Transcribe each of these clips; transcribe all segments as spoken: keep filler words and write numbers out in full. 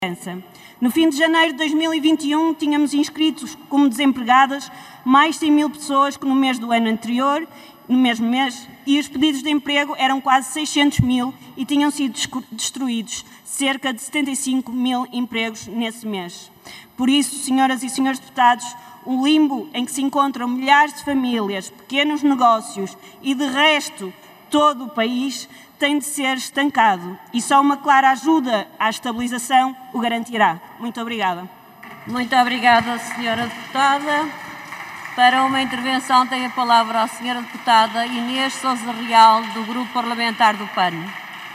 No fim de janeiro de dois mil e vinte e um, tínhamos inscritos como desempregadas mais de cem mil pessoas que no mês do ano anterior, no mesmo mês, e os pedidos de emprego eram quase seiscentos mil e tinham sido destruídos cerca de setenta e cinco mil empregos nesse mês. Por isso, senhoras e senhores deputados, o limbo em que se encontram milhares de famílias, pequenos negócios e, de resto, todo o país, tem de ser estancado e só uma clara ajuda à estabilização o garantirá. Muito obrigada. Muito obrigada, senhora deputada. Para uma intervenção tem a palavra a senhora deputada Inês Sousa Real, do Grupo Parlamentar do P A N.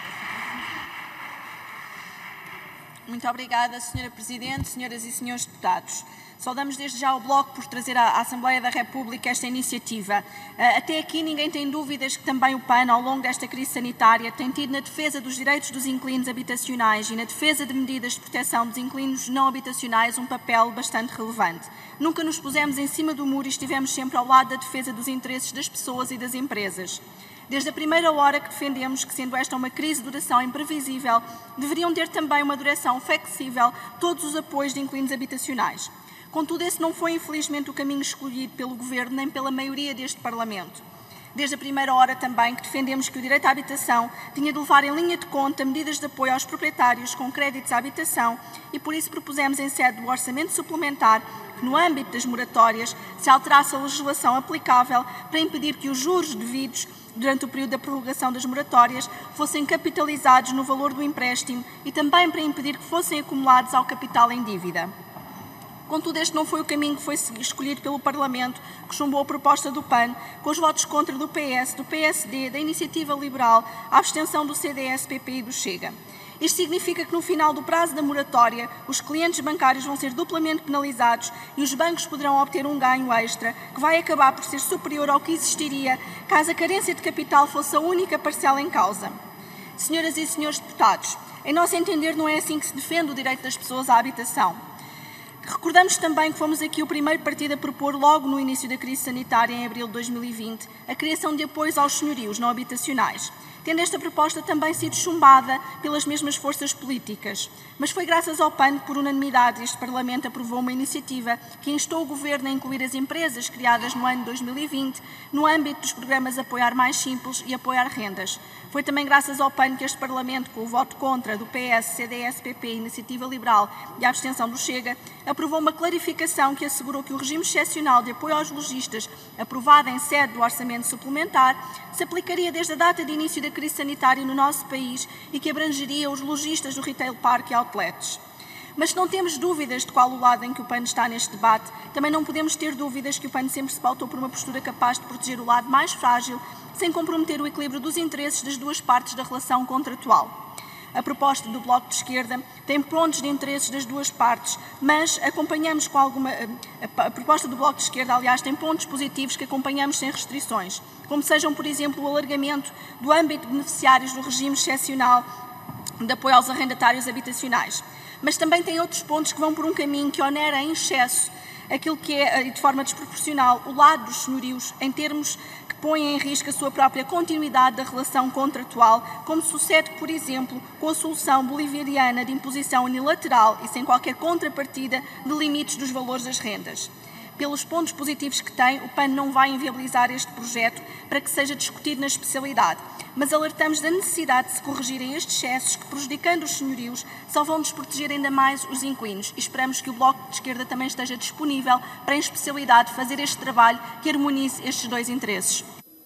Muito obrigada, senhora Presidente, senhoras e senhores deputados. Saudamos desde já o Bloco por trazer à Assembleia da República esta iniciativa. Até aqui ninguém tem dúvidas que também o P A N, ao longo desta crise sanitária, tem tido na defesa dos direitos dos inquilinos habitacionais e na defesa de medidas de proteção dos inquilinos não habitacionais um papel bastante relevante. Nunca nos pusemos em cima do muro e estivemos sempre ao lado da defesa dos interesses das pessoas e das empresas. Desde a primeira hora que defendemos que, sendo esta uma crise de duração imprevisível, deveriam ter também uma duração flexível todos os apoios de inquilinos habitacionais. Contudo, esse não foi, infelizmente, o caminho escolhido pelo Governo nem pela maioria deste Parlamento. Desde a primeira hora também que defendemos que o direito à habitação tinha de levar em linha de conta medidas de apoio aos proprietários com créditos à habitação e por isso propusemos em sede do orçamento suplementar que no âmbito das moratórias se alterasse a legislação aplicável para impedir que os juros devidos durante o período da prorrogação das moratórias fossem capitalizados no valor do empréstimo e também para impedir que fossem acumulados ao capital em dívida. Contudo, este não foi o caminho que foi escolhido pelo Parlamento, que chumbou a proposta do P A N, com os votos contra do P S, do P S D, da Iniciativa Liberal, a abstenção do C D S, P P e do Chega. Isto significa que no final do prazo da moratória, os clientes bancários vão ser duplamente penalizados e os bancos poderão obter um ganho extra, que vai acabar por ser superior ao que existiria caso a carência de capital fosse a única parcela em causa. Senhoras e senhores deputados, em nosso entender não é assim que se defende o direito das pessoas à habitação. Recordamos também que fomos aqui o primeiro partido a propor, logo no início da crise sanitária, em abril de dois mil e vinte, a criação de apoios aos senhorios não habitacionais, tendo esta proposta também sido chumbada pelas mesmas forças políticas. Mas foi graças ao P A N que, por unanimidade, este Parlamento aprovou uma iniciativa que instou o Governo a incluir as empresas criadas no ano de dois mil e vinte no âmbito dos programas Apoiar Mais Simples e Apoiar Rendas. Foi também graças ao P A N que este Parlamento, com o voto contra do P S, C D S, P P, Iniciativa Liberal e a abstenção do Chega, aprovou uma clarificação que assegurou que o regime excepcional de apoio aos lojistas, aprovado em sede do Orçamento Suplementar, se aplicaria desde a data de início da crise sanitária no nosso país e que abrangeria os lojistas do retail park e outlets. Mas se não temos dúvidas de qual o lado em que o P A N está neste debate, também não podemos ter dúvidas que o P A N sempre se pautou por uma postura capaz de proteger o lado mais frágil, sem comprometer o equilíbrio dos interesses das duas partes da relação contratual. A proposta do Bloco de Esquerda tem pontos de interesses das duas partes, mas acompanhamos com alguma... A proposta do Bloco de Esquerda, aliás, tem pontos positivos que acompanhamos sem restrições, como sejam, por exemplo, o alargamento do âmbito de beneficiários do regime excepcional de apoio aos arrendatários habitacionais. Mas também tem outros pontos que vão por um caminho que onera em excesso aquilo que é, de forma desproporcional, o lado dos senhorios, em termos que põem em risco a sua própria continuidade da relação contratual, como sucede, por exemplo, com a solução bolivariana de imposição unilateral e sem qualquer contrapartida de limites dos valores das rendas. Pelos pontos positivos que tem, o P A N não vai inviabilizar este projeto para que seja discutido na especialidade, mas alertamos da necessidade de se corrigirem estes excessos que, prejudicando os senhorios, só vão desproteger ainda mais os inquilinos e esperamos que o Bloco de Esquerda também esteja disponível para, em especialidade, fazer este trabalho que harmonize estes dois interesses.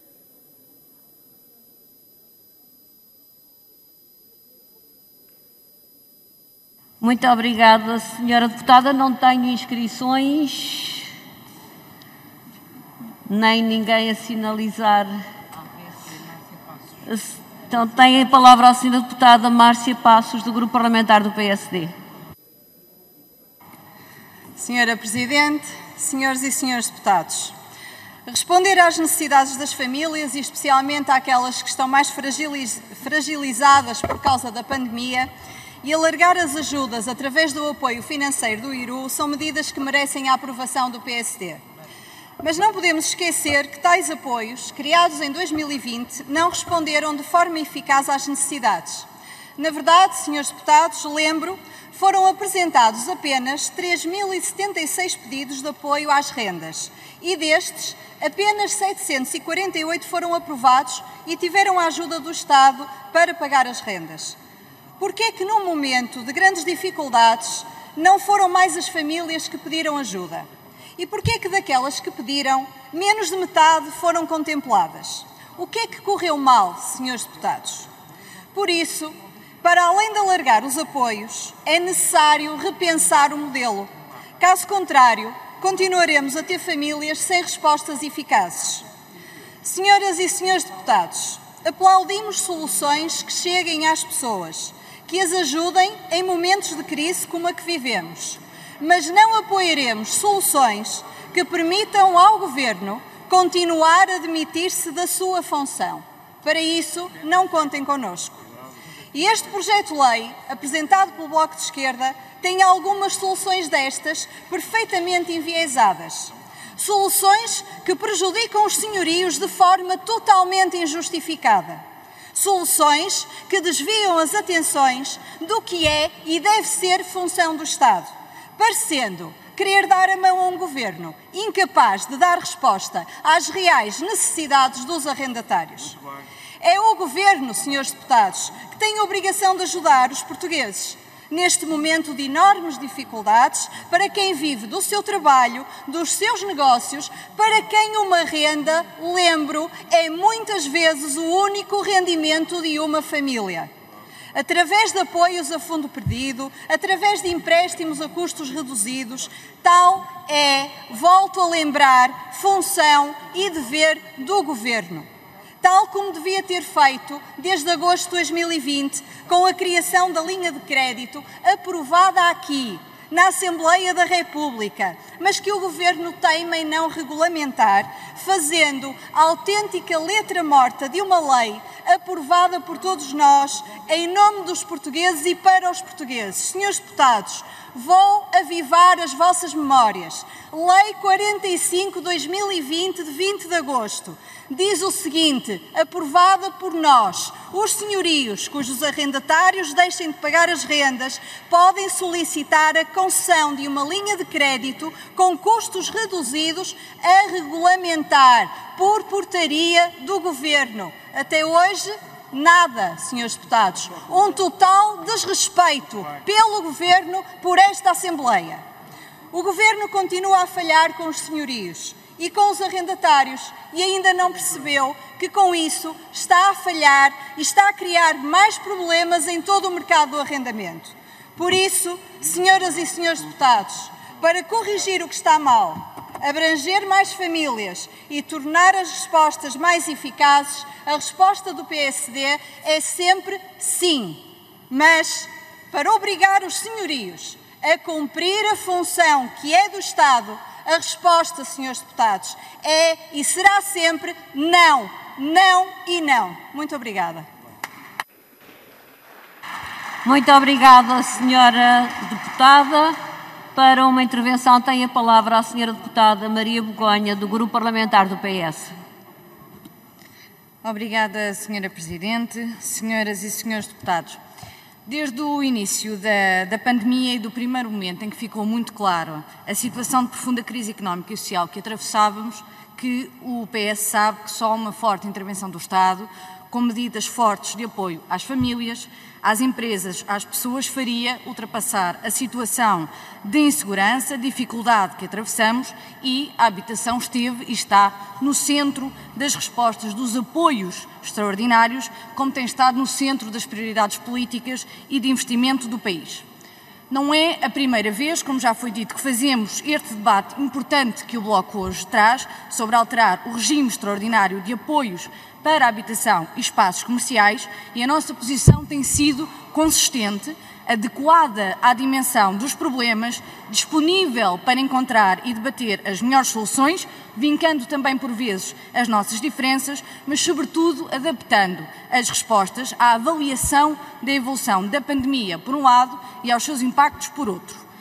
Muito obrigada, senhora deputada. Não tenho inscrições, nem ninguém a sinalizar. Então tem a palavra a senhora deputada Márcia Passos, do Grupo Parlamentar do P S D. Senhora Presidente, senhores e senhores deputados, responder às necessidades das famílias e especialmente àquelas que estão mais fragiliz- fragilizadas por causa da pandemia e alargar as ajudas através do apoio financeiro do I R U são medidas que merecem a aprovação do P S D. Mas não podemos esquecer que tais apoios, criados em dois mil e vinte, não responderam de forma eficaz às necessidades. Na verdade, senhores deputados, lembro, foram apresentados apenas três mil e setenta e seis pedidos de apoio às rendas e destes, apenas setecentos e quarenta e oito foram aprovados e tiveram a ajuda do Estado para pagar as rendas. Por que é que, num momento de grandes dificuldades, não foram mais as famílias que pediram ajuda? E por que é que daquelas que pediram, menos de metade foram contempladas? O que é que correu mal, senhores deputados? Por isso, para além de alargar os apoios, é necessário repensar o modelo. Caso contrário, continuaremos a ter famílias sem respostas eficazes. Senhoras e senhores deputados, aplaudimos soluções que cheguem às pessoas, que as ajudem em momentos de crise como a que vivemos, mas não apoiaremos soluções que permitam ao Governo continuar a demitir-se da sua função. Para isso, não contem connosco. E este projeto-lei, apresentado pelo Bloco de Esquerda, tem algumas soluções destas perfeitamente enviesadas. Soluções que prejudicam os senhorios de forma totalmente injustificada. Soluções que desviam as atenções do que é e deve ser função do Estado, parecendo querer dar a mão a um Governo incapaz de dar resposta às reais necessidades dos arrendatários. É o Governo, senhores deputados, que tem a obrigação de ajudar os portugueses neste momento de enormes dificuldades para quem vive do seu trabalho, dos seus negócios, para quem uma renda, lembro, é muitas vezes o único rendimento de uma família. Através de apoios a fundo perdido, através de empréstimos a custos reduzidos, tal é, volto a lembrar, função e dever do Governo. Tal como devia ter feito desde agosto de dois mil e vinte, com a criação da linha de crédito aprovada aqui, na Assembleia da República, mas que o Governo teima em não regulamentar, fazendo a autêntica letra morta de uma lei aprovada por todos nós, em nome dos portugueses e para os portugueses. Senhores deputados, vou avivar as vossas memórias. Lei quarenta e cinco de dois mil e vinte, de vinte de agosto, diz o seguinte, aprovada por nós: os senhorios cujos arrendatários deixem de pagar as rendas podem solicitar a concessão de uma linha de crédito com custos reduzidos a regulamentar por portaria do Governo. Até hoje, nada, senhores deputados. Um total desrespeito pelo Governo por esta Assembleia. O Governo continua a falhar com os senhorios e com os arrendatários e ainda não percebeu que com isso está a falhar e está a criar mais problemas em todo o mercado do arrendamento. Por isso, senhoras e senhores deputados, para corrigir o que está mal, abranger mais famílias e tornar as respostas mais eficazes, a resposta do P S D é sempre sim. Mas, para obrigar os senhorios a cumprir a função que é do Estado, a resposta, senhores deputados, é e será sempre não, não e não. Muito obrigada. Muito obrigada, senhora deputada. Para uma intervenção tem a palavra a senhora deputada Maria Begonha, do Grupo Parlamentar do P S. Obrigada, senhora Presidente, senhoras e senhores deputados. Desde o início da, da pandemia e do primeiro momento em que ficou muito claro a situação de profunda crise económica e social que atravessávamos, que o P S sabe que só uma forte intervenção do Estado, com medidas fortes de apoio às famílias, às empresas, às pessoas, faria ultrapassar a situação de insegurança, dificuldade que atravessamos, e a habitação esteve e está no centro das respostas, dos apoios extraordinários, como tem estado no centro das prioridades políticas e de investimento do país. Não é a primeira vez, como já foi dito, que fazemos este debate importante que o Bloco hoje traz sobre alterar o regime extraordinário de apoios para a habitação e espaços comerciais, e a nossa posição tem sido consistente, adequada à dimensão dos problemas, disponível para encontrar e debater as melhores soluções, vincando também por vezes as nossas diferenças, mas sobretudo adaptando as respostas à avaliação da evolução da pandemia por um lado e aos seus impactos por outro.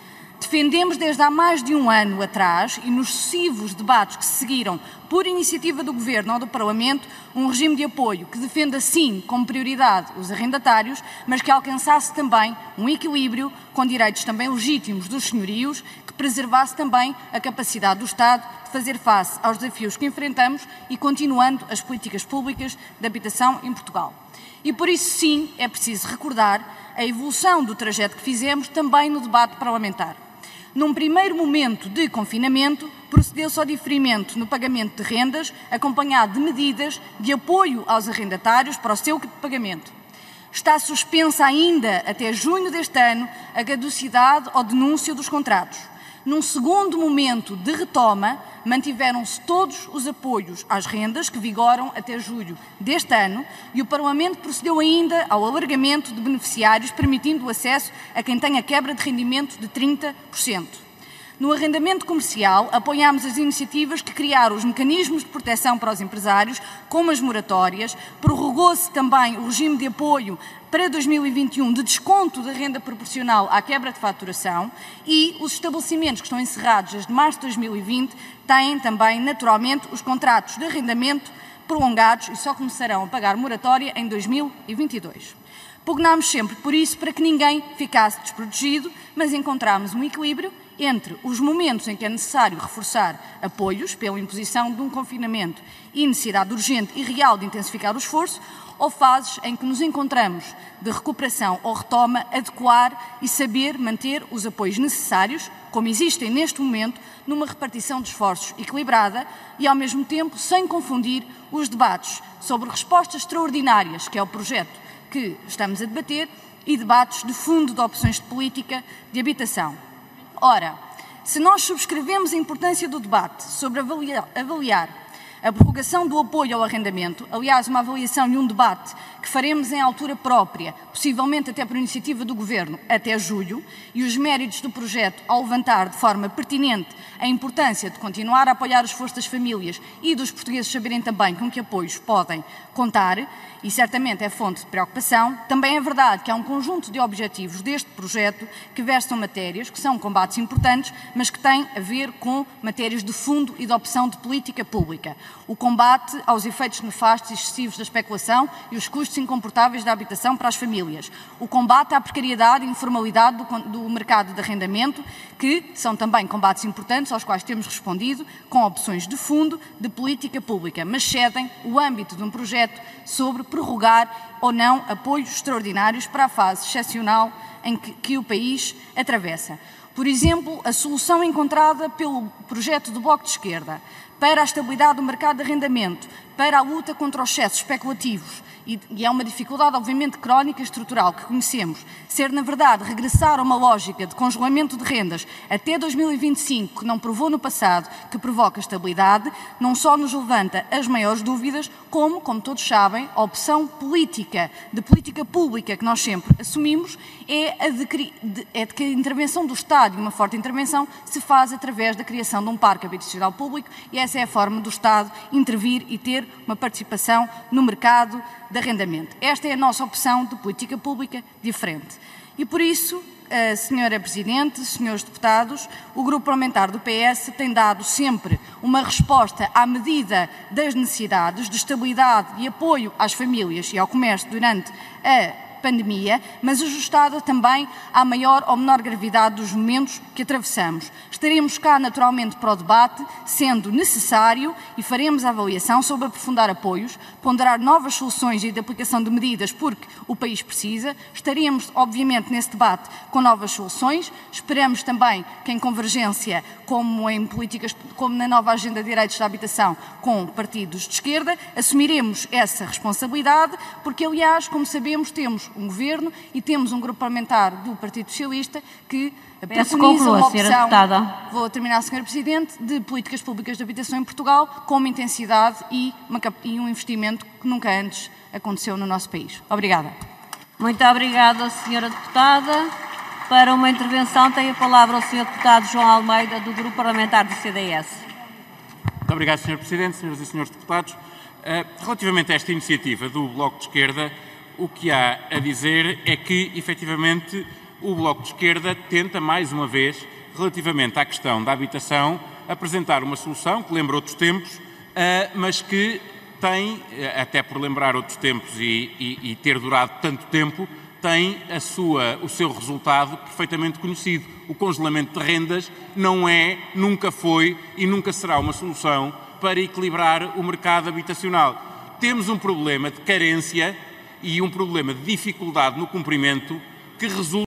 Defendemos desde há mais de um ano atrás e nos sucessivos debates que se seguiram por iniciativa do Governo ou do Parlamento, um regime de apoio que defenda sim como prioridade os arrendatários, mas que alcançasse também um equilíbrio com direitos também legítimos dos senhorios, que preservasse também a capacidade do Estado de fazer face aos desafios que enfrentamos e continuando as políticas públicas de habitação em Portugal. E por isso sim é preciso recordar a evolução do trajeto que fizemos também no debate parlamentar. Num primeiro momento de confinamento, procedeu-se ao diferimento no pagamento de rendas, acompanhado de medidas de apoio aos arrendatários para o seu pagamento. Está suspensa ainda, até junho deste ano, a caducidade ou denúncia dos contratos. Num segundo momento de retoma, mantiveram-se todos os apoios às rendas que vigoram até julho deste ano e o Parlamento procedeu ainda ao alargamento de beneficiários, permitindo o acesso a quem tenha quebra de rendimento de trinta por cento. No arrendamento comercial, apoiámos as iniciativas que criaram os mecanismos de proteção para os empresários, como as moratórias, prorrogou-se também o regime de apoio para dois mil e vinte e um de desconto da renda proporcional à quebra de faturação e os estabelecimentos que estão encerrados desde março de dois mil e vinte têm também, naturalmente, os contratos de arrendamento prolongados e só começarão a pagar moratória em dois mil e vinte e dois. Pugnámos sempre por isso para que ninguém ficasse desprotegido, mas encontramos um equilíbrio entre os momentos em que é necessário reforçar apoios pela imposição de um confinamento e necessidade urgente e real de intensificar o esforço, ou fases em que nos encontramos de recuperação ou retoma, adequar e saber manter os apoios necessários, como existem neste momento, numa repartição de esforços equilibrada e, ao mesmo tempo, sem confundir os debates sobre respostas extraordinárias, que é o projeto que estamos a debater, e debates de fundo de opções de política de habitação. Ora, se nós subscrevemos a importância do debate sobre avaliar, avaliar a prorrogação do apoio ao arrendamento, aliás, uma avaliação e um debate que faremos em altura própria, possivelmente até por iniciativa do Governo, até julho, e os méritos do projeto ao levantar de forma pertinente a importância de continuar a apoiar o esforço das famílias e dos portugueses saberem também com que apoios podem contar, e certamente é fonte de preocupação, também é verdade que há um conjunto de objetivos deste projeto que versam matérias, que são combates importantes, mas que têm a ver com matérias de fundo e de opção de política pública. O combate aos efeitos nefastos e excessivos da especulação e os custos incomportáveis da habitação para as famílias. O combate à precariedade e informalidade do, do mercado de arrendamento, que são também combates importantes aos quais temos respondido com opções de fundo de política pública, mas cedem o âmbito de um projeto sobre prorrogar ou não apoios extraordinários para a fase excepcional em que, que o país atravessa. Por exemplo, a solução encontrada pelo projeto do Bloco de Esquerda para a estabilidade do mercado de arrendamento, para a luta contra os excessos especulativos, e, e é uma dificuldade obviamente crónica e estrutural que conhecemos, ser na verdade regressar a uma lógica de congelamento de rendas até dois mil e vinte e cinco, que não provou no passado, que provoca estabilidade, não só nos levanta as maiores dúvidas, como, como todos sabem, a opção política, de política pública que nós sempre assumimos, é, a de, de, é de que a intervenção do Estado, e uma forte intervenção, se faz através da criação de um parque habitacional público, e essa é a forma do Estado intervir e ter uma participação no mercado de arrendamento. Esta é a nossa opção de política pública diferente. E por isso, Senhora Presidente, senhores deputados, o Grupo Parlamentar do P S tem dado sempre uma resposta à medida das necessidades de estabilidade e apoio às famílias e ao comércio durante a pandemia, mas ajustada também à maior ou menor gravidade dos momentos que atravessamos. Estaremos cá naturalmente para o debate, sendo necessário, e faremos a avaliação sobre aprofundar apoios, ponderar novas soluções e de aplicação de medidas porque o país precisa. Estaremos, obviamente, nesse debate com novas soluções. Esperamos também que em convergência, como em políticas, como na nova agenda de direitos da habitação com partidos de esquerda, assumiremos essa responsabilidade, porque, aliás, como sabemos, temos um governo e temos um grupo parlamentar do Partido Socialista que preconiza uma opção, vou terminar, senhora Presidente, de políticas públicas de habitação em Portugal com uma intensidade e, uma, e um investimento que nunca antes aconteceu no nosso país. Obrigada. Muito obrigada, senhora Deputada. Para uma intervenção tem a palavra o senhor Deputado João Almeida, do Grupo Parlamentar do C D S. Muito obrigado, senhor Presidente, senhoras e senhores deputados. Relativamente a esta iniciativa do Bloco de Esquerda, o que há a dizer é que, efetivamente, o Bloco de Esquerda tenta, mais uma vez, relativamente à questão da habitação, apresentar uma solução que lembra outros tempos, mas que tem, até por lembrar outros tempos e, e, e ter durado tanto tempo, tem a sua, o seu resultado perfeitamente conhecido. O congelamento de rendas não é, nunca foi e nunca será uma solução para equilibrar o mercado habitacional. Temos um problema de carência e um problema de dificuldade no cumprimento que resulta